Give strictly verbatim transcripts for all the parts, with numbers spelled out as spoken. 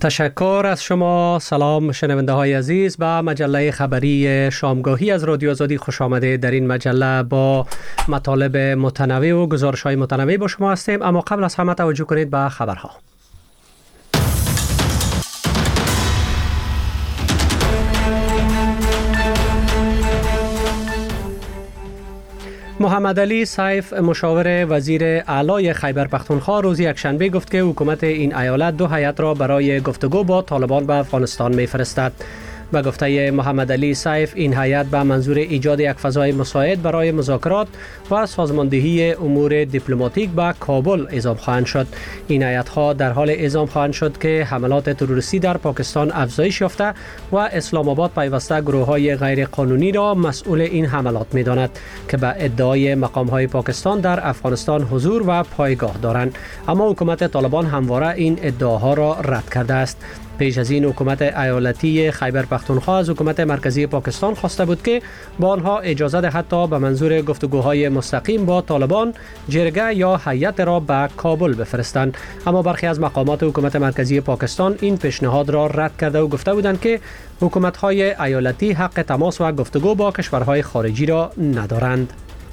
تشکر از شما. سلام شنونده های عزیز، به مجله خبری شامگاهی از رادیو آزادی خوش آمده. در این مجله با مطالب متنوع و گزارش های متنوع با شما هستیم، اما قبل از همه توجه کنید به خبرها. محمد علی سیف مشاور وزیر اعلی خیبر پختونخوا روز یکشنبه گفت که حکومت این ایالت دو هیئت را برای گفتگو با طالبان به افغانستان می‌فرستد. به گفته محمد علی سیف، این هیئت به منظور ایجاد یک فضای مساعد برای مذاکرات و سازماندهی امور دیپلماتیک به کابل اعزام خواهند شد. این هیئت‌ها در حال اعزام خواهند شد که حملات تروریستی در پاکستان افزایش یافته و اسلام آباد پیوسته گروه‌های غیر قانونی را مسئول این حملات می‌داند که به ادعای مقام‌های پاکستان در افغانستان حضور و پایگاه دارند، اما حکومت طالبان همواره این ادعاها را رد کرده است. پیش از این حکومت ایالتی خیبر پختونخوا از حکومت مرکزی پاکستان خواسته بود که با آنها اجازه دهد تا به منظور گفتگوهای مستقیم با طالبان جرگه یا هیئت را به کابل بفرستند، اما برخی از مقامات حکومت مرکزی پاکستان این پیشنهاد را رد کرده و گفته بودند که حکومت‌های ایالتی حق تماس و گفتگو با کشورهای خارجی را ندارند.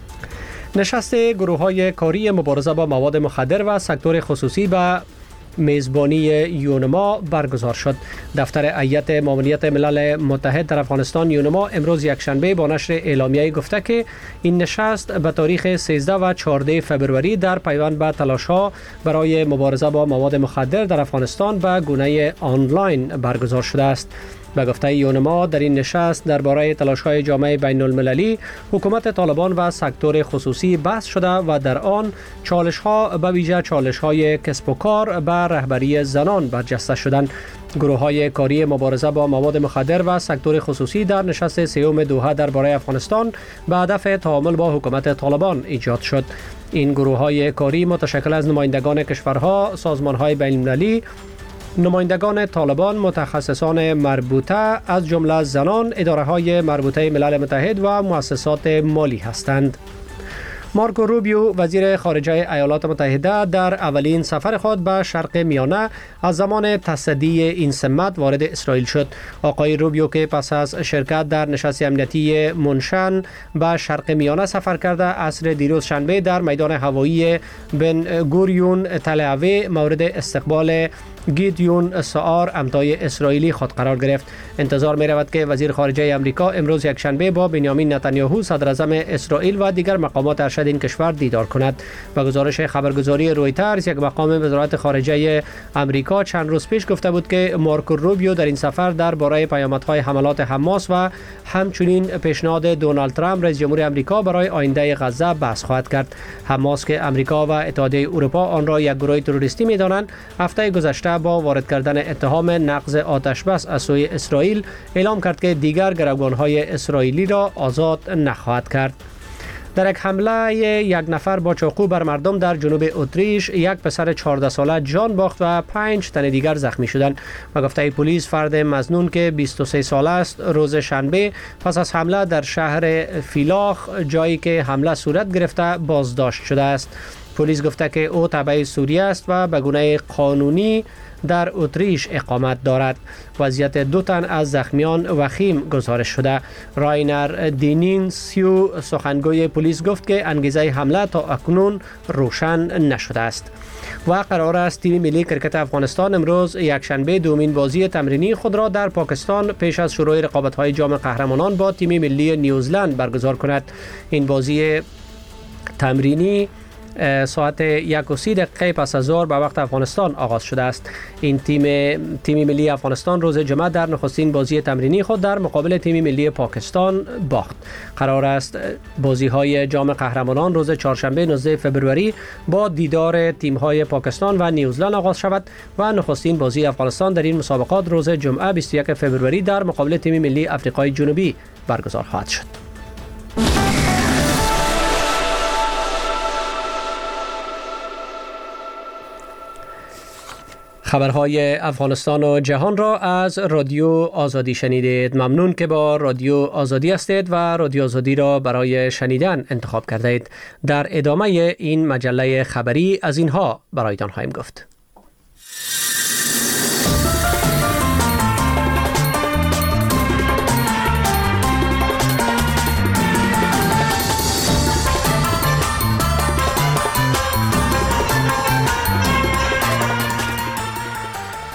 نشست گروه‌های کاری مبارزه با مواد مخدر و سکتور خصوصی به میزبانی یونما برگزار شد. دفتر هیئت ماموریت ملل متحد در افغانستان یونما امروز یکشنبه با نشر اعلامیه‌ای گفته که این نشست به تاریخ سیزده و چهارده فبروری در پیوند به تلاش‌ها برای مبارزه با مواد مخدر در افغانستان به گونه آنلاین برگزار شده است. به گفته یونما، در این نشست درباره تلاش‌های جامعه بین المللی، حکومت طالبان و سکتور خصوصی بحث شده و در آن چالش‌ها به ویژه چالش‌های کسب و کار به رهبری زنان برجسته شدند. گروه‌های کاری مبارزه با مواد مخدر و سکتور خصوصی در نشست سیوم دوحه درباره افغانستان به هدف تعامل با حکومت طالبان ایجاد شد. این گروه‌های کاری متشکل از نمایندگان کشورها، سازمان‌های بین‌المللی، نمایندگان طالبان، متخصصان مربوطه از جمله زنان، اداره‌های مربوطه ملل متحد و مؤسسات مالی هستند. مارکو روبیو وزیر خارجه ایالات متحده در اولین سفر خود به شرق میانه از زمان تصدی این سمت وارد اسرائیل شد. آقای روبیو که پس از شرکت در نشست امنیتی منشن به شرق میانه سفر کرده، عصر دیروز شنبه در میدان هوایی بن گوریون تل اویو مورد استقبال گیدیون سعار امضای اسرائیلی خود قرار گرفت. انتظار می رود که وزیر خارجه امریکا امروز یکشنبه با بنیامین نتانیاهو صدر اعظم اسرائیل و دیگر مقامات ارشد این کشور دیدار کند. به گزارش خبرگزاری رویترز، یک مقام وزارت خارجه امریکا چند روز پیش گفته بود که مارکو روبیو در این سفر درباره پیامدهای حملات حماس و همچنین پیشنهاد دونالد ترامپ رئیس جمهور امریکا برای آینده غزه بحث خواهد کرد. حماس که امریکا و اتحادیه اروپا آن را یک گروه تروریستی می‌دانند، هفته گذشته با وارد کردن اتهام نقض آتش بس از سوی اسرائیل اعلام کرد که دیگر گروگان‌های اسرائیلی را آزاد نخواهد کرد. در یک حمله یک نفر با چاقو بر مردم در جنوب اتریش، یک پسر چهارده ساله جان باخت و پنج تن دیگر زخمی شدند. و گفته پلیس فرد مظنون که بیست و سه ساله است روز شنبه پس از حمله در شهر فیلاخ، جایی که حمله صورت گرفته، بازداشت شده است. پلیس گفته که او تبع سوریه است و به گونه قانونی در اتریش اقامت دارد. وضعیت دو تن از زخمیان وخیم گزارش شده. راینر دینینسیو سخنگوی پلیس گفت که انگیزه حمله تا اکنون روشن نشده است. و قرار است تیم ملی کرکت افغانستان امروز یکشنبه دومین بازی تمرینی خود را در پاکستان پیش از شروع رقابت‌های جام قهرمانان با تیم ملی نیوزلند برگزار کند. این بازی تمرینی ساعت یک و سی دقیقه پس از ظهر به وقت افغانستان آغاز شده است. این تیم تیم ملی افغانستان روز جمعه در نخستین بازی تمرینی خود در مقابل تیم ملی پاکستان باخت. قرار است بازی های جام قهرمانان روز چهارشنبه نوزده فبروری با دیدار تیم های پاکستان و نیوزلند آغاز شود و نخستین بازی افغانستان در این مسابقات روز جمعه بیست و یک فبروری در مقابل تیم ملی آفریقای جنوبی برگزار خواهد شد. خبرهای افغانستان و جهان را از رادیو آزادی شنیدید. ممنون که با رادیو آزادی هستید و رادیو آزادی را برای شنیدن انتخاب کرده اید. در ادامه این مجله خبری از اینها برایتان خواهیم گفت.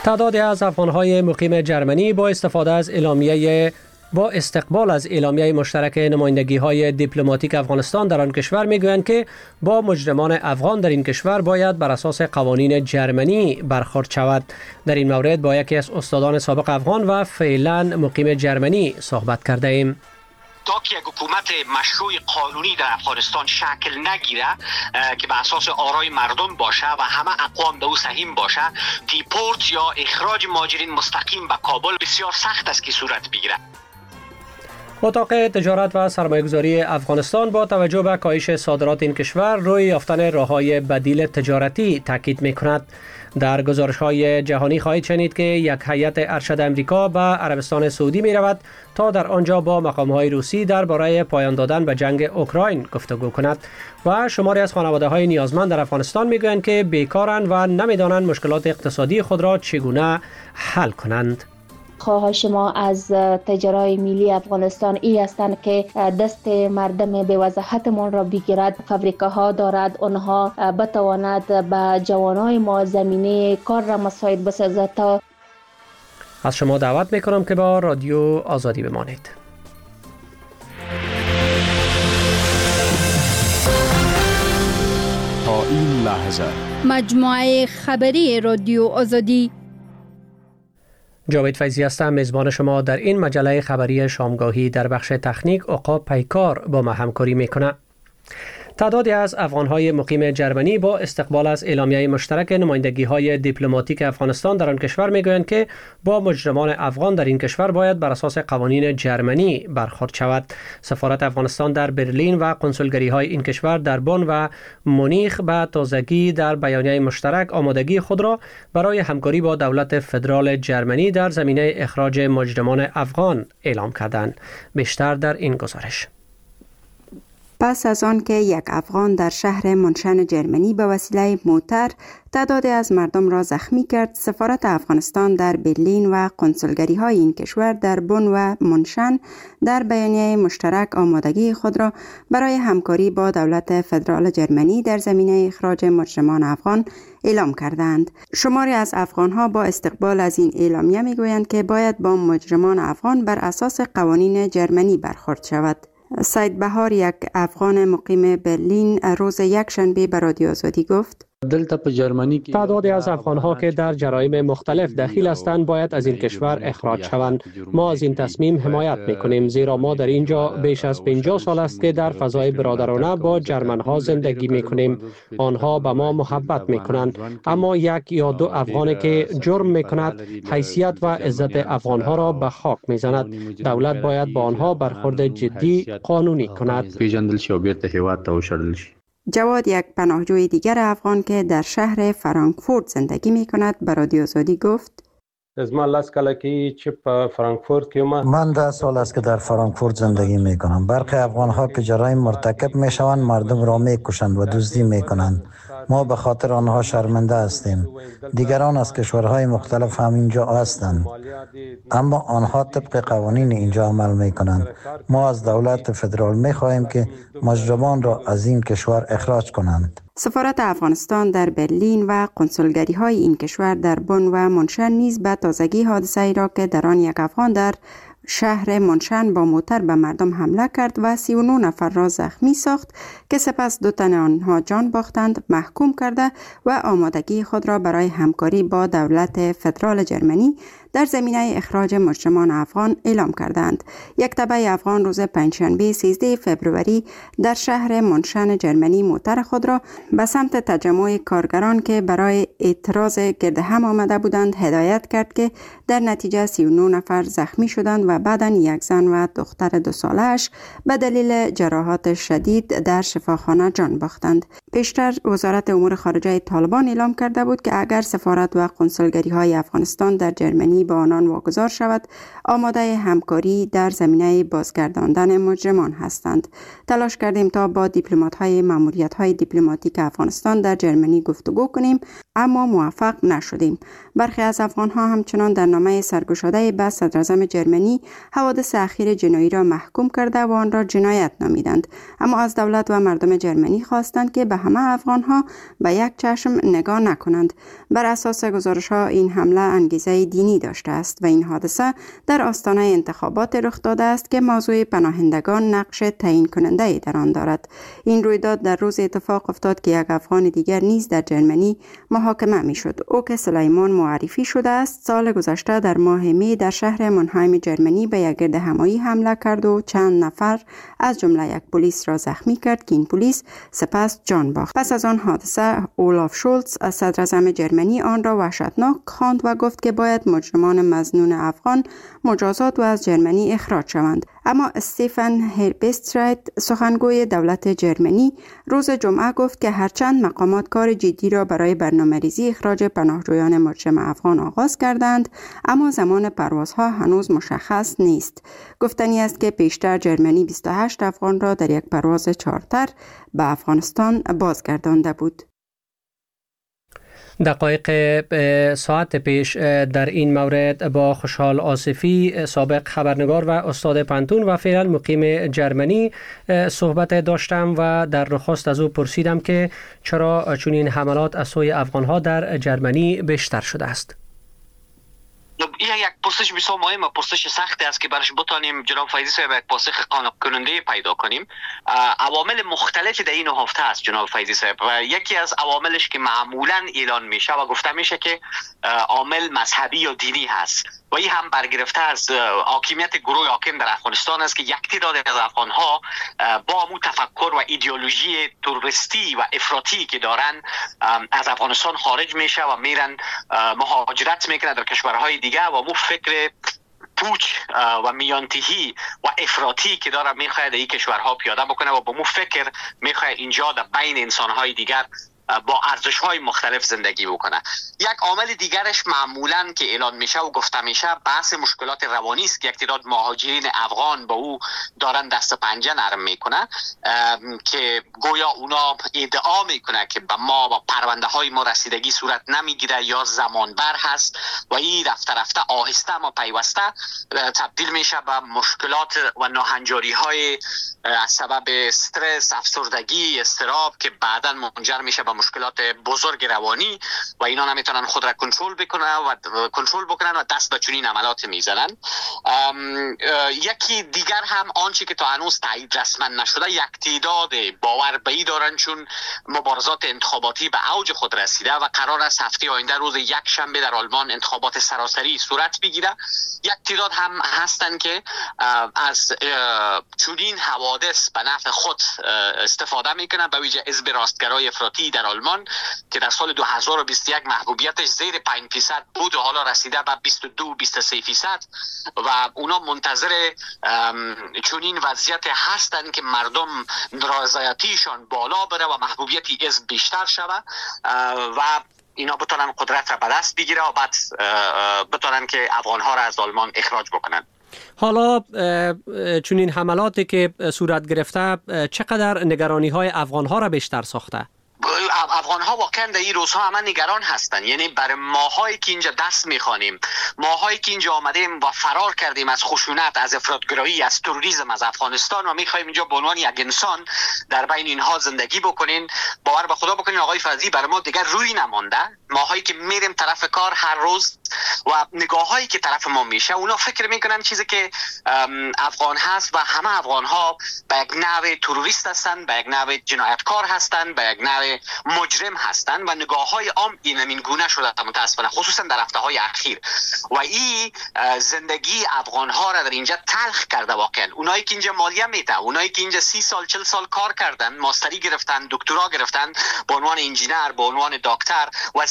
تعدادی از افغان‌های مقیم جرمنی با استفاده از اعلامیه با استقبال از اعلامیه مشترک نمایندگی‌های دیپلماتیک افغانستان در آن کشور میگویند که با مجرمان افغان در این کشور باید بر اساس قوانین جرمنی برخورد شود. در این مورد با یکی از استادان سابق افغان و فعلا مقیم جرمنی صحبت کرده ایم. تا که یک حکومت مشروع قانونی در افغانستان شکل نگیره که به اساس آرای مردم باشه و همه اقوام به او سهیم باشه، دیپورت یا اخراج مهاجرین مستقیم به کابل بسیار سخت است که صورت بگیره. اتاق تجارت و سرمایه‌گذاری افغانستان با توجه به کاهش صادرات این کشور روی یافتن راه‌های بدیل تجارتی تاکید می‌کند. در گزارش‌های جهانی خواهید شنید که یک هیئت ارشد امریکا به عربستان سعودی می‌رود تا در آنجا با مقام‌های روسی درباره پایان دادن به جنگ اوکراین گفتگو کند و شماری از خانواده‌های نیازمند در افغانستان می‌گویند که بیکارند و نمی‌دانند مشکلات اقتصادی خود را چگونه حل کنند. خواهش ما از تجارای ملی افغانستان ای هستند که دست مردم به وضاحتمان را بگیرد. فابریکاها دارد، آنها بتواند به جوانای ما زمینه کار را مساعد بسازد. تا از شما دعوت میکنم که با رادیو آزادی بمانید. تا این لحظه مجموعه خبری رادیو آزادی. جاوید فیضی هستم، میزبان شما در این مجله خبری شامگاهی. در بخش تکنیک عقاب پیکار با ما همکاری میکنه. تعدادی از افغان‌های مقیم جرمنی با استقبال از اعلامیه مشترک نمایندگی‌های دیپلماتیک افغانستان در آن کشور میگویند که با مجرمان افغان در این کشور باید بر اساس قوانین جرمنی برخورد شود. سفارت افغانستان در برلین و کنسولگری‌های این کشور در بن و مونیخ به تازگی در بیانیه مشترک آمادگی خود را برای همکاری با دولت فدرال جرمنی در زمینه اخراج مجرمان افغان اعلام کردند. بیشتر در این گزارش. پس از آن که یک افغان در شهر منشن جرمنی به وسیله موتر تعدادی از مردم را زخمی کرد، سفارت افغانستان در برلین و کنسولگری های این کشور در بن و منشن در بیانیه مشترک آمادگی خود را برای همکاری با دولت فدرال جرمنی در زمینه اخراج مجرمان افغان اعلام کردند. شماری از افغانها با استقبال از این اعلامیه میگویند که باید با مجرمان افغان بر اساس قوانین جرمنی برخورد شود. سید بهار، یک افغان مقیم برلین، روز یکشنبه به رادیو آزادی گفت: تعدادی از افغان‌ها که در جرایم مختلف دخیل هستند باید از این کشور اخراج شوند. ما از این تصمیم حمایت می‌کنیم، زیرا ما در اینجا بیش از پنجاه سال است که در فضای برادرانه با جرمن‌ها زندگی می‌کنیم. آنها به ما محبت می‌کنند، اما یک یا دو افغانی که جرم می‌کند حیثیت و عزت افغان‌ها را به خاک می‌زند. دولت باید با آنها برخورد جدی قانونی کند. جواد، یک پناهجوی دیگر افغان که در شهر فرانکفورت زندگی می کند، به رادیو آزادی گفت: من ده سال است که در فرانکفورت زندگی می کنم. برخی افغان ها که جرایم مرتکب می شوند مردم را می کشند و دزدی می کنند. ما به خاطر آنها شرمنده هستیم. دیگران از کشورهای مختلف هم اینجا هستند، اما آنها طبق قوانین اینجا عمل می کنند. ما از دولت فدرال می خواهیم که مجرمان را از این کشور اخراج کنند. سفارت افغانستان در برلین و کنسولگری های این کشور در بن و منشن نیز به تازگی حادثه ای را که در آن یک افغان در شهر منشن با موتر به مردم حمله کرد و سی و نه نفر را زخمی ساخت که سپس دو تن آنها جان باختند، محکوم کرده و آمادگی خود را برای همکاری با دولت فدرال جرمنی در زمینه اخراج مجرمان افغان اعلام کردند. یک تبع افغان روز پنجشنبه سیزده فوریه در شهر منشن جرمنی موتر خود را به سمت تجمع کارگران که برای اعتراض گرد هم آمده بودند هدایت کرد که در نتیجه سی و نه نفر زخمی شدند و بعداً یک زن و دختر دو ساله‌اش به دلیل جراحات شدید در شفاخانه جان باختند. پیشتر وزارت امور خارجه طالبان اعلام کرده بود که اگر سفارت و کنسولگری های افغانستان در جرمنی با آنان واگذار شود آماده همکاری در زمینه بازگرداندن مجرمان هستند. تلاش کردیم تا با دیپلمات‌های ماموریت‌های دیپلماتیک افغانستان در جرمنی گفتگو کنیم اما موفق نشدیم. برخی از افغان‌ها همچنان در نامه سرگشاده به صدراعظم جرمنی حوادث اخیر جنایی را محکوم کرده و آن را جنایت نامیدند، اما از دولت و مردم جرمنی خواستند که به همه افغان‌ها به یک چشم نگاه نکنند. بر اساس گزارش‌ها این حمله انگیزه دینی داشته است و این حادثه در آستانه انتخابات رخ داده است که موضوع پناهندگان نقش تعیین کننده در آن دارد. این رویداد در روز اتفاق افتاد که یک افغان دیگر نیز در جرمنی محاکمه می‌شد. او که سلیمان معرفی شده است، سال گذشته در ماه می در شهر منهایم جرمنی به یک گردهمایی حمله کرد و چند نفر از جمله یک پلیس را زخمی کرد که این پلیس سپس جان باخت. پس از آن حادثه اولاف شولز از صدراعظم جرمنی آن را وحشتناک خواند و گفت که باید مجرمان مظنون افغان مجازات و از جرمنی اخراج شوند. اما استیفن هربسترایت سخنگوی دولت جرمنی روز جمعه گفت که هرچند مقامات کار جدی را برای برنامه‌ریزی اخراج پناهجویان مجرم افغان آغاز کردند، اما زمان پروازها هنوز مشخص نیست. گفتنی است که پیشتر جرمنی بیست و هشت افغان را در یک پرواز چارتر به افغانستان بازگردانده بود. دقایق ساعت پیش در این مورد با خوشحال آصفی، سابق خبرنگار و استاد پانتون و فعلا مقیم جرمنی صحبت داشتم و در نخست از او پرسیدم که چرا چنین حملات از سوی افغانها در جرمنی بیشتر شده است. این یک پرسش بسیار مهم و پرسش سختی است که برش بتانیم جناب فیضی صاحب یک پاسخ قانع کننده پیدا کنیم. عوامل مختلفی در این نهفته است جناب فیضی صاحب و یکی از عواملش که معمولا اعلان میشه و گفته میشه که عامل مذهبی یا دینی هست و این هم برگرفته از حاکمیت گروه حاکم در افغانستان است که یک تعداد از افغانها با مو تفکر و ایدئولوژی تروریستی و افراطی که دارن از افغانستان خارج میشه و میرن مهاجرت میکنه در کشورهای دیگه و مو فکر پوچ و میانتهی و افراطی که داره میخواد این کشورها پیاده بکنه و با مو فکر میخواد اینجا در بین انسانهای دیگر با ارزش‌های مختلف زندگی بکنه. یک عامل دیگرش معمولاً که اعلان میشه و گفته میشه بحث مشکلات روانی است که یک تعداد مهاجرین افغان با او دارن دست پنجه نرم میکنه که گویا اونا ادعا میکنه که به ما با پرونده های ما رسیدگی صورت نمیگیره یا زمان بر هست و این رفته رفته آهسته اما پیوسته تبدیل میشه به مشکلات و ناهنجاری های از سبب استرس، افسردگی، اضطراب که بعداً منجر میشه به مشکلات بزرگ روانی و اینا نمیتونن خود را کنترل بکنن و کنترل بکنن و دست به چنین عملات میزنن. یکی دیگر هم آنچه که تا هنوز تایید رسما نشده، یک تعداد باور به این دارن چون مبارزات انتخاباتی به اوج خود رسیده و قرار است هفته آینده روز یک شنبه در آلمان انتخابات سراسری صورت بگیره. یک تعداد هم هستن که از چنین حوادث به نفع خود استفاده میکنن، به ویژه حزب راستگرای افراطی در آلمان که در سال دو هزار و بیست و یک محبوبیتش زیر پنج درصد بود و حالا رسیده به بیست و دو بیست و سه درصد و اونا منتظر چنین وضعیت هستن که مردم رضایتیشان بالا بره و محبوبیت حزب بیشتر شود و اینا بتونن قدرت را به دست بگیره و بعد بتونن که افغانها را از آلمان اخراج بکنن. حالا چنین حملاتی که صورت گرفته چقدر نگرانی های افغان ها را بیشتر ساخته؟ افغان ها واقعا در این روزها همه نگران هستن. یعنی برای ماهایی که اینجا دست میخوانیم، ماهایی که اینجا آمدیم و فرار کردیم از خشونت، از افراطگرایی، از تروریسم از افغانستان و میخوایم اینجا به عنوان یک انسان در بین اینها زندگی بکنین، باور به خدا بکنین آقای فضلی برای ما دیگر روی نمانده. ماهایی که میریم طرف کار هر روز و نگاهایی که طرف ما میشه، اونا فکر میکنن چیزی که افغان هست و همه افغان ها به یک نوع تروریست هستن، به یک نوع جنایتکار هستن، به یک نوع مجرم هستن و نگاه های عام این گونه شده متاسفانه، خصوصا در هفته های اخیر و این زندگی افغان ها را در اینجا تلخ کرده. واقعا اونایی که اینجا مالیه میده، اونایی که اینجا سی سال چل سال کار کردن، ماستری گرفتن، دکترا گرفتن، به عنوان انجینر، به عنوان دکتر و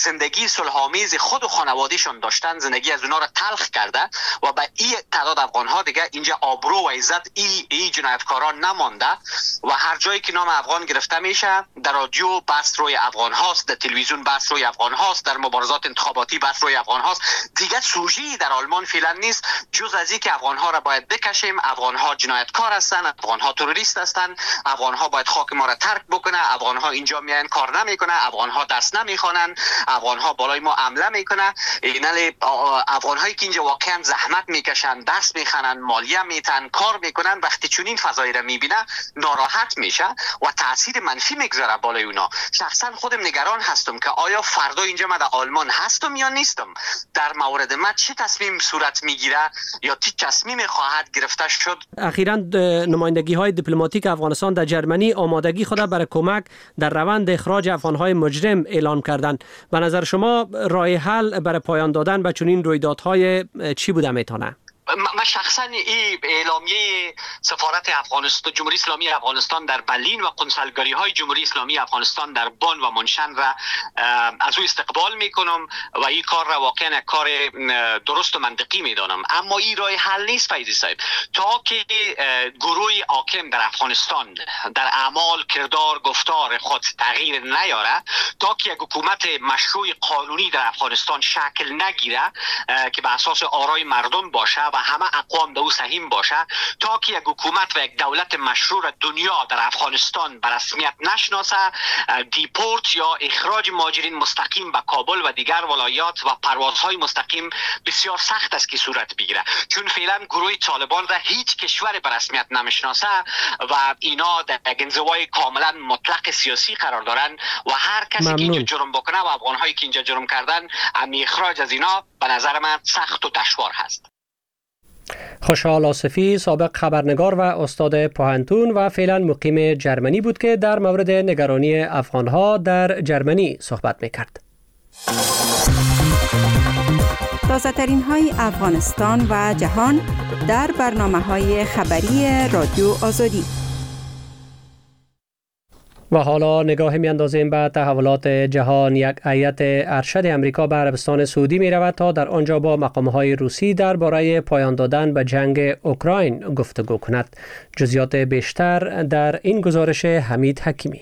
زندگی صلح‌آمیز خود و خانوادهشون داشتن، زندگی از اونا را تلخ کرده و به این تعداد افغان ها دیگه اینجا آبرو و عزت ای ای جنایتکاران نمانده و هر جایی که نام افغان گرفته میشه در رادیو بحث روی افغان هاست، در تلویزیون بحث روی افغان هاست، در مبارزات انتخاباتی بحث روی افغان هاست. دیگه سوژه‌ای در آلمان فعلا نیست جز از اینکه افغان ها را باید بکشیم، افغان ها جنایتکار هستن، افغان ها تروریست هستن، افغان ها باید خاک ما را ترک بکنه، افغان ها اینجا میان کار نمیکنه، افغان ها درس نمیخوانن، افغان ها بالای ما حمله میکنه. اینال افغان هایی که اینجا واقعا زحمت میکشن، درس میخوانن، مالیه میتن، کار میکنن، وقتی چنین فضایی را میبینه ناراحت میشه و تاثیر منفی میگذاره بالای اونا. شخصا خودم نگران هستم که آیا فردا اینجا من در آلمان هستم یا نیستم، در مورد من چه تصمیم صورت میگیره یا چه تصمیم خواهد گرفته شد. اخیراً نمایندگی های دیپلماتیک افغانستان در جرمنی آمادگی خود برای کمک در روند اخراج افغان های مجرم اعلام کردند. به نظر شما راه حل برای پایان دادن به چنین رویدادهای چی بوده میتونه؟ من شخصا این اعلامیه سفارت افغانستان جمهوری اسلامی افغانستان در برلین و کنسولگری های جمهوری اسلامی افغانستان در بن و منشن را از او استقبال میکنم و این کار را واقعا کار درست و منطقی میدانم. اما این راه حل نیست فیضی صاحب. تا که گروه حاکم در افغانستان در اعمال، کردار، گفتار خود تغییر نیاره، تا که یک حکومت مشروع قانونی در افغانستان شکل نگیره که به اساس آرای مردم باشه و همه اقوام به او سهیم باشه، تا که یک حکومت و یک دولت مشروع دنیا در افغانستان به رسمیت نشناسه، دیپورت یا اخراج مهاجرین مستقیم به کابل و دیگر ولایات و پروازهای مستقیم بسیار سخت است که صورت بگیره، چون فعلا گروه طالبان را هیچ کشور به رسمیت نمیشناسه و اینا در یک انزوای کاملا مطلق سیاسی قرار دارن و هر کسی ممنون. که اینجا جرم بکنه و افغان‌هایی که اینجا جرم کردن، امی اخراج از اینا به نظر من سخت و دشوار هست. خوشحال آصفی، سابق خبرنگار و استاد پوهنتون و فعلا مقیم جرمنی بود که در مورد نگرانی افغانها در جرمنی صحبت میکرد. تازه ترین های افغانستان و جهان در برنامه های خبری رادیو آزادی. و حالا نگاه میاندازیم به تحولات جهان. یک هیئت ارشد امریکا به عربستان سعودی می رود تا در آنجا با مقام‌های روسی درباره پایان دادن به جنگ اوکراین گفتگو کند. جزئیات بیشتر در این گزارش حمید حکیمی.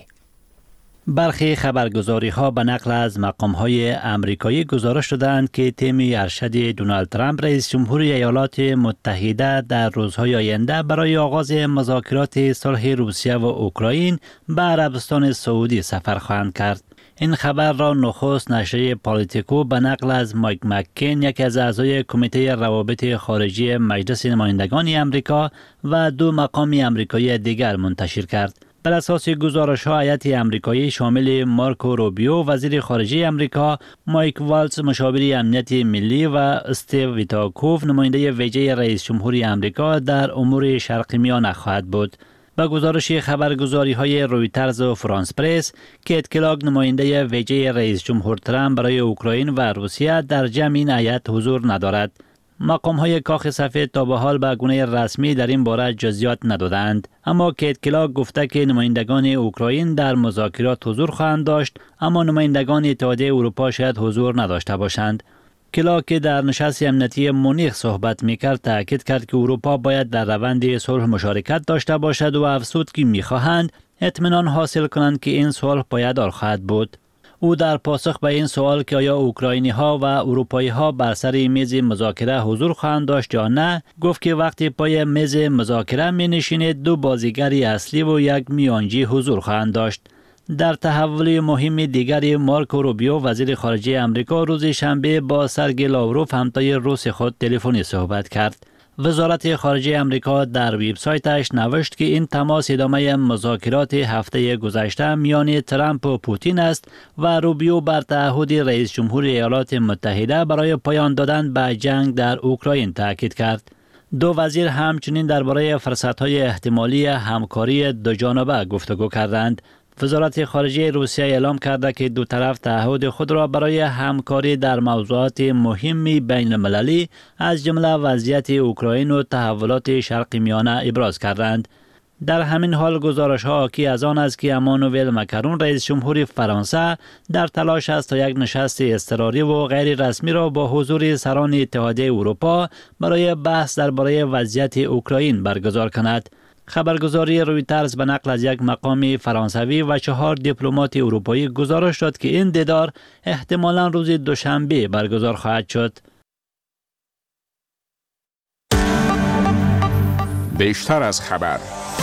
برخی خبرگزاری ها به نقل از مقام های امریکایی گزارش دادند که تیم ارشد دونالد ترامپ رئیس جمهور ایالات متحده در روزهای آینده برای آغاز مذاکرات صلح روسیه و اوکراین به عربستان سعودی سفر خواهند کرد. این خبر را نخست نشریه پالیتیکو به نقل از مایک مککین، یکی از اعضای کمیته روابط خارجی مجلس نمایندگان امریکا و دو مقام امریکایی دیگر منتشر کرد. بر اساس گزارش ها، هیئت امریکایی شامل مارکو روبیو وزیر خارجه امریکا، مایک والتز مشاور امنیت ملی و استیو ویتاکوف نماینده ویژه رئیس جمهور امریکا در امور شرق میانه خواهد بود. با گزارش خبرگزاری های رویترز و فرانس پرس، کیت کلاگ نماینده ویژه رئیس جمهور ترامپ برای اوکراین و روسیه در جمع این هیئت حضور ندارد. مقام های کاخ سفید تا به حال به گونه رسمی در این باره جزئیات ندادند، اما کیت کلاگ گفته که نمایندگان اوکراین در مذاکرات حضور خواهند داشت، اما نمایندگان اتحادیه اروپا شاید حضور نداشته باشند. کلاگ که در نشست امنیتی مونیخ صحبت میکرد تاکید کرد که اروپا باید در روند صلح مشارکت داشته باشد و افزود که میخواهند اطمینان حاصل کنند که این صلح پایدار خواهد بود. او در پاسخ به این سوال که آیا اوکراینی ها و اروپایی ها بر سر میز مذاکره حضور خواهند داشت یا نه، گفت که وقتی پای میز مذاکره می نشینید دو بازیگر اصلی و یک میانجی حضور خواهند داشت. در تحول مهم دیگری، مارکو روبیو وزیر خارجه امریکا روز شنبه با سرگئی لاوروف همتای روس خود تلفنی صحبت کرد. وزارت خارجه امریکا در وبسایتش نوشت که این تماس ادامه مذاکرات هفته گذشته میان ترامپ و پوتین است و روبیو بر تعهد رئیس جمهور ایالات متحده برای پایان دادن به جنگ در اوکراین تاکید کرد. دو وزیر همچنین درباره فرصت‌های احتمالی همکاری دوجانبه گفتگو کردند. وزارت خارجه روسیه اعلام کرده که دو طرف تعهد خود را برای همکاری در موضوعات مهم بین المللی از جمله وضعیت اوکراین و تحولات شرق میانه ابراز کردند. در همین حال گزارش ها حاکی از آن است که امانوئل مکرون رئیس جمهور فرانسه در تلاش است تا یک نشست اضطراری و غیر رسمی را با حضور سران اتحادیه اروپا برای بحث درباره وضعیت اوکراین برگزار کند. خبرگزاری رویترز به نقل از یک مقام فرانسوی و چهار دیپلمات اروپایی گزارش داد که این دیدار احتمالاً روز دوشنبه برگزار خواهد شد. بیشتر از خبر.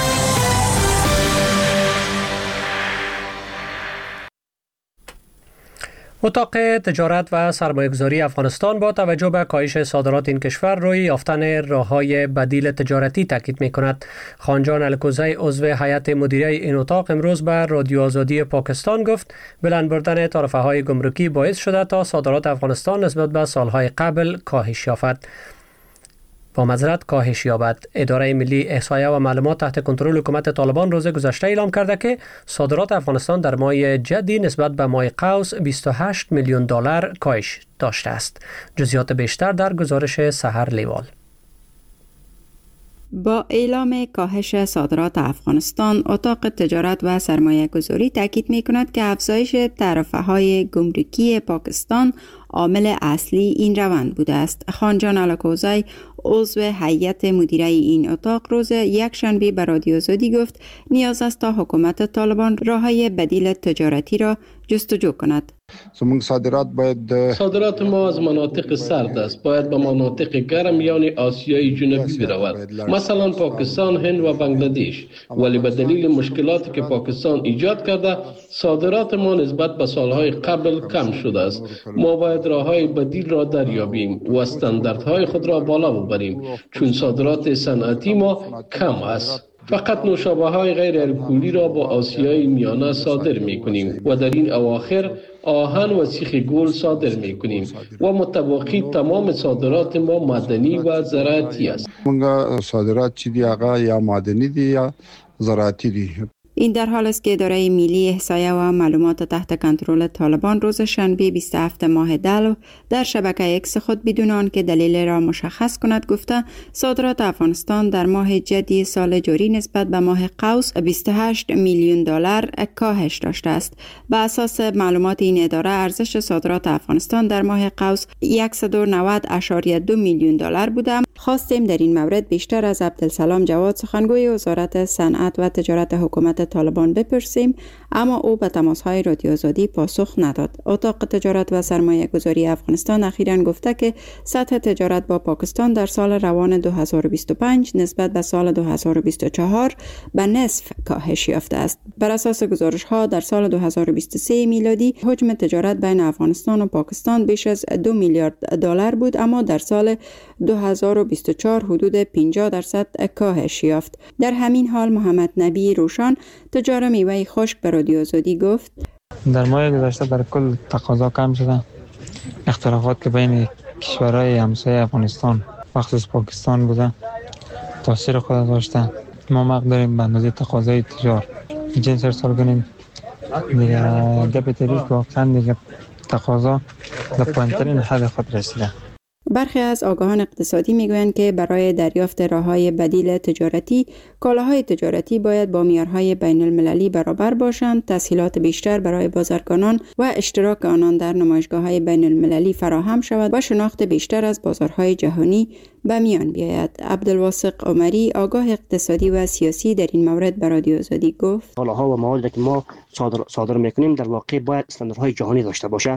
اتاق تجارت و سرمایه‌گذاری افغانستان با توجه به کاهش صادرات این کشور روی یافتن راه‌های بدیل تجارتی تاکید می‌کند. خانجان الکوزی عضو هیئت مدیره این اتاق امروز به رادیو آزادی پاکستان گفت بلند بردن تعرفه‌های گمرکی باعث شده تا صادرات افغانستان نسبت به سالهای قبل کاهش یابد. با معذرت کاهش یابد. اداره ملی احصایه و معلومات تحت کنترل حکومت طالبان روز گذشته اعلام کرده که صادرات افغانستان در ماه جدی نسبت به ماه قوس بیست و هشت میلیون دلار کاهش داشته است. جزئیات بیشتر در گزارش سحر لیوال. با اعلام کاهش صادرات افغانستان، اتاق تجارت و سرمایه گذاری تاکید می کند که افزایش تعرفه‌های گمرکی پاکستان عامل اصلی این روند بوده است. خانجان الکوزی عضو هیئت مدیره این اتاق روز یک شنبه به رادیو آزادی گفت نیاز است تا حکومت طالبان راه‌های بدیل تجارتی را جستجو کند. صادرات باید صادرات ما از مناطق سرد است، باید به مناطق گرم یعنی آسیای جنوبی برود، مثلا پاکستان، هند و بنگلادش. ولی به دلیل مشکلاتی که پاکستان ایجاد کرده صادرات ما نسبت به سالهای قبل کم شده است. ما باید راه‌های بدیل را دریابیم و استانداردهای خود را بالا ببریم، چون صادرات صنعتی ما کم است. فقط نوشابه های غیر الکلی را با آسیای میانه صادر می کنیم و در این اواخر آهن و سیخ گل صادر می کنیم و متوقی تمام صادرات ما معدنی و زراعتی است. منگا صادرات چی دی آقا یا معدنی دی یا زراعتی دی. این در حال است که اداره ملی احصایه و معلومات تحت کنترل طالبان روز شنبه بیست و هفتم ماه دلو در شبکه اکس خود بدون آنکه دلیل را مشخص کند گفته صادرات افغانستان در ماه جدی سال جاری نسبت به ماه قوس بیست و هشت میلیون دلار کاهش داشته است. به اساس معلومات این اداره ارزش صادرات افغانستان در ماه قوس صد و نود ممیز دو میلیون دلار بوده. خواستیم در این مورد بیشتر از عبدالسلام جواد سخنگوی وزارت صنعت و تجارت حکومت طالبان بپرسیم، اما او به تماس‌های رادیو آزادی پاسخ نداد. اتاق تجارت و سرمایه گذاری افغانستان اخیراً گفته که سطح تجارت با پاکستان در سال روان دو هزار و بیست و پنج نسبت به سال دو هزار و بیست و چهار به نصف کاهش یافته است. بر اساس گزارش‌ها در سال دو هزار و بیست و سه میلادی حجم تجارت بین افغانستان و پاکستان بیش از دو میلیارد دلار بود، اما در سال دو هزار و بیست و چهار حدود پنجاه درصد کاهش یافت. در همین حال محمد نبی روشان تجار میوه خشک به رادیو آزادی گفت در ماه گذشته در کل تقاضا کم شده. اختلافات که بین کشورهای همسایه افغانستان مخصوص پاکستان بوده تاثیر خود داشته. ما مقدار داریم به اندازه تقاضای تجار جنس ارسال کنیم دیگه گپ تریش واقعا دیگه تقاضا در پایین‌ترین حد خود رسیده. برخی از آگاهان اقتصادی میگویند که برای دریافت راه‌های بدیل تجارتی، کالاهای تجارتی باید با معیارهای بین المللی برابر باشند، تسهیلات بیشتر برای بازرگانان و اشتراک آنان در نمایشگاه‌های بین المللی فراهم شود و شناخت بیشتر از بازارهای جهانی به میان بیاید. عبدالواسق عمری آگاه اقتصادی و سیاسی در این مورد به رادیو آزادی گفت کالاها و موادی که ما صادر, صادر میکنیم در واقع باید استانداردهای جهانی داشته باشه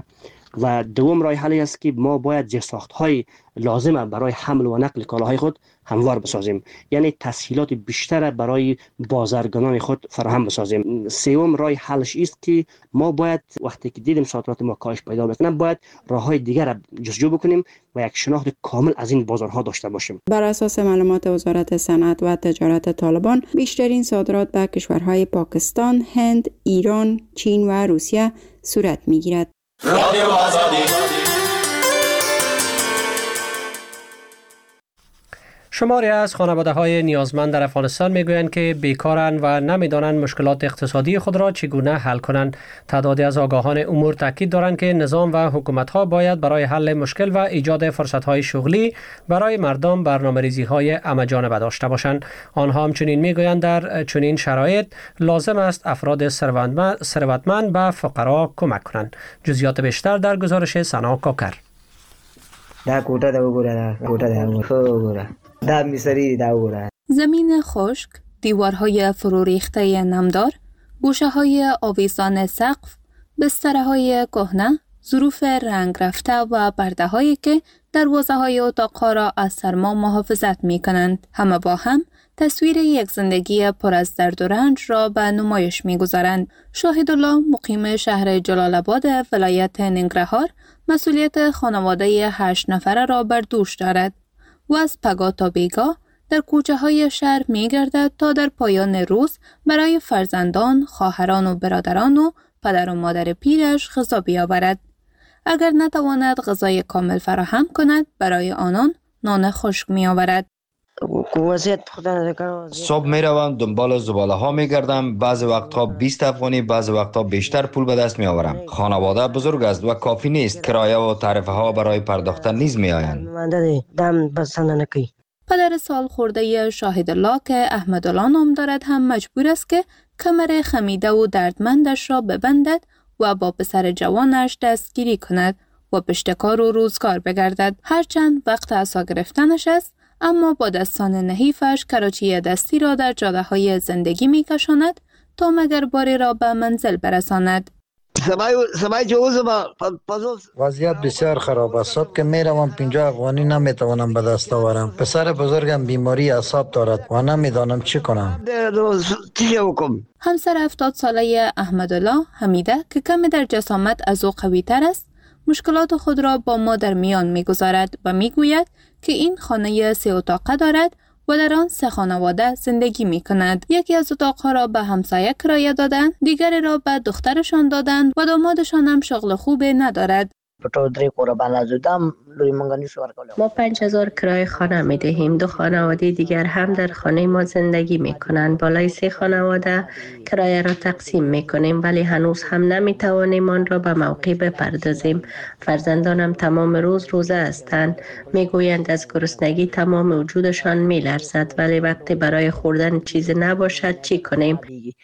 و دوم راه حلی است که ما باید زیرساخت‌های لازمه برای حمل و نقل کالاهای خود هموار بسازیم، یعنی تسهیلات بیشتر برای بازرگانان خود فراهم بسازیم. سوم راه حلش است که ما باید وقتی که دیدیم صادرات ما کاهش پیدا میکنه باید راههای دیگر را جستجو بکنیم و یک شناخت کامل از این بازارها داشته باشیم. بر اساس معلومات وزارت صنعت و تجارت طالبان بیشترین صادرات به کشورهای پاکستان، هند، ایران، چین و روسیه صورت میگیرد. رادیو آزادی. شماری از خانواده‌های نیازمند در افغانستان میگویند که بیکارند و نمیدانند مشکلات اقتصادی خود را چگونه حل کنند. تعدادی از آگاهان امور تاکید دارند که نظام و حکومت‌ها باید برای حل مشکل و ایجاد فرصت‌های شغلی برای مردم برنامه‌ریزی‌های همه‌جانبه داشته باشند. آنها همچنین میگویند در چنین شرایط لازم است افراد ثروتمند به فقرا کمک کنند. جزئیات بیشتر در گزارش سنا کاکر. دا کوټه دا وګوره دا کوټه دا وګوره دا میسری دا وګوره. زمین خشک، دیوارهای فرو ریخته نمدار، گوشه‌های آویزان سقف، بسترهای کهنه، ظروف رنگ رفته و پرده‌هایی که دروازه‌های اتاق‌ها را از سرما محافظت می‌کنند، همه با هم تصویر یک زندگی پر از درد و رنج را به نمایش می‌گذارند. شاهدالله مقیم شهر جلال آباد ولایت ننگرهار مسئولیت خانواده هشت نفره را بر دوش دارد و از پگاه تا بیگاه در کوچه های شهر می گردد تا در پایان روز برای فرزندان، خواهران و برادران و پدر و مادر پیرش غذا بیاورد. اگر نتواند غذای کامل فراهم کند، برای آنان نان خشک می آورد. صبح می روم دنبال زباله ها می گردم. بعض وقتها بیست افغانی، بعض وقتها بیشتر پول به دست می آورم. خانواده بزرگ است و کافی نیست. کرایه و تعرفه ها برای پرداختن نیز می آیند. پدر سال خورده شاهدالله که احمدالله نام دارد هم مجبور است که کمر خمیده و دردمندش را ببندد و با پسر جوانش دستگیری کند و پشت کار و روزگار بگردد. هرچند وقت عصا گرفتنش است، اما با دستان نحیفش کراچی دستی را در جاده های زندگی می کشاند تا مگر باری را به منزل برساند. وضعیت بسیار خراب است. صبح که می روم پنجاه افغانی نمی توانم به دست آورم. پسر بزرگم بیماری اعصاب دارد و نمیدانم چی کنم. همسر هفتاد ساله احمدالله حمیده که کمی در جسامت از او قوی تر است، مشکلات خود را با ما در میان می گذارد و می گوید که این خانه سه اتاقه دارد و در آن سه خانواده زندگی می کند. یکی از اتاقها را به همسایه کرایه دادند، دیگری را به دخترشان دادند و دامادشان هم شغل خوبی ندارد. ما پنج هزار کرایه خانه می دهیم. دو خانواده دیگر هم در خانه ما زندگی می کنند. بالای سه خانواده کرایه را تقسیم می کنیم، ولی هنوز هم نمی توانیم آن را به موقع بپردازیم. فرزندانم تمام روز روزه هستند. می گویند از گرسنگی تمام وجودشان می لرزد، ولی وقتی برای خوردن چیزی نباشد چی کنیم؟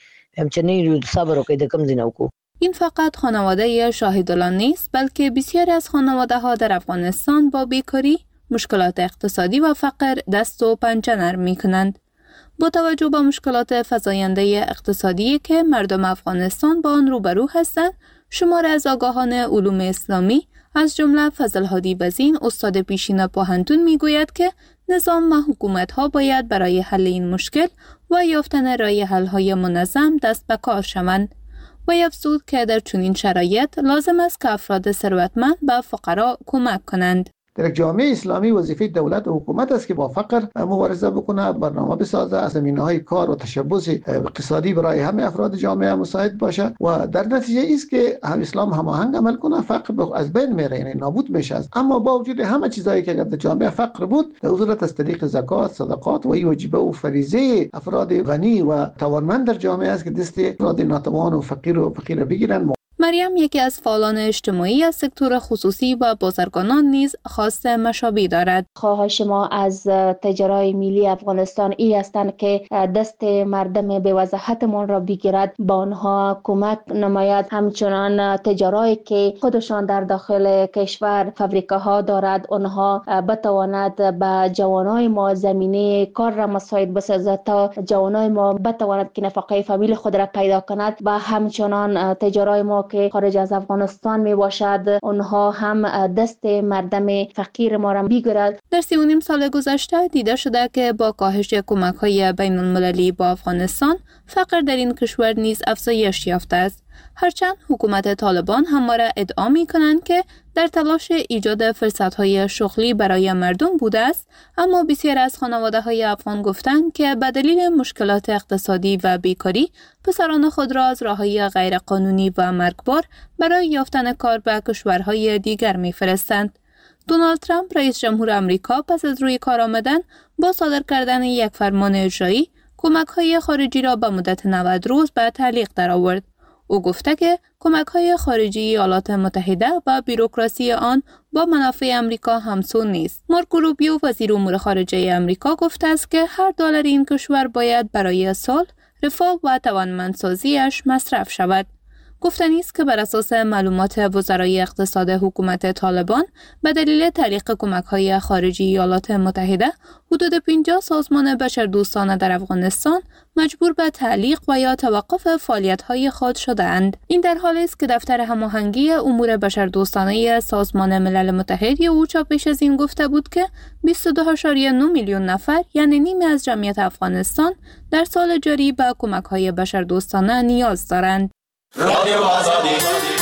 این فقط خانواده شاهدالله نیست، بلکه بسیاری از خانواده ها در افغانستان با بیکاری، مشکلات اقتصادی و فقر دست و پنجه نرم می کنند. با توجه به مشکلات فزاینده اقتصادی که مردم افغانستان با آن روبرو هستند، شمار از آگاهان علوم اسلامی از جمله فضل هادی وزین استاد پیشین پوهنتون می گوید که نظام و حکومت ها باید برای حل این مشکل و یافتن راه حل های منظم دست به کار شوند. و افزود که در چنین شرایط لازم است که افراد ثروتمند به فقرا کمک کنند. در جامعه اسلامی وظیفه دولت و حکومت است که با فقر مبارزه بکنه، برنامه بسازه، زمینه‌های کار و تشبث اقتصادی برای همه افراد جامعه مساعد باشه و در نتیجه است که هم اسلام هماهنگ عمل کنه، فقر از بین میره، یعنی نابود میشه. اما با وجود همه چیزایی که در جامعه فقر بود، در صورت از طریق زکات، صدقات و واجبه و فریضه افراد غنی و توانمند در جامعه است که دست افراد ناتوان و فقیر و فقیر بگیرن. مریم یکی از فعالان اجتماعی از سکتور خصوصی و بازرگانان نیز خواست مشابه دارد. خواهش ما از تجارای ملی افغانستان ای هستند که دست مردم به وضاحتمان را بگیرد، با آنها کمک نماید. همچنان تجارایی که خودشان در داخل کشور فابریکاها دارد، آنها بتواند به جوانای ما زمینه کار را مساعد بسازد تا جوانای ما بتواند که نفقه فامیل خود را پیدا کند. و همچنان تجارای ما که خارج از افغانستان می باشد، اونها هم دست مردم فقیر ما را بگیرد. در سی و نیم سال گذشته دیده شده که با کاهش کمک های بین المللی با افغانستان، فقر در این کشور نیز افزایش یافته است. هرچند حکومت طالبان همواره ادعا می کنند که در تلاش ایجاد فرصت‌های شغلی برای مردم بوده است، اما بسیار از خانواده‌های افغان گفتند که به دلیل مشکلات اقتصادی و بیکاری پسران خود را از راه‌های غیرقانونی و مرگبار برای یافتن کار به کشورهای دیگر می‌فرستند. دونالد ترامپ رئیس جمهور آمریکا پس از روی کار آمدن با صادر کردن یک فرمان اجرایی کمک‌های خارجی را به مدت نود روز به تعلیق درآورد. او گفته که کمک‌های خارجی ایالات متحده و بیروکراسی آن با منافع آمریکا همسو نیست. مارکو روبیو وزیر امور خارجه آمریکا گفته است که هر دلار این کشور باید برای صلح، رفاه و توانمندسازیش مصرف شود. گفتنی است که بر اساس معلومات وزرای اقتصاد حکومت طالبان به دلیل تعلیق کمک‌های خارجی ایالات متحده حدود پنجاه سازمان بشردوستانه در افغانستان مجبور به تعلیق و یا توقف فعالیت‌های خود شده‌اند. این در حالی است که دفتر هماهنگی امور بشردوستانه سازمان ملل متحد اوچا پیش از این گفته بود که بیست و دو ممیز نه میلیون نفر یعنی نیمی از جمعیت افغانستان در سال جاری به کمک‌های بشردوستانه نیاز دارند. رادیو آزادی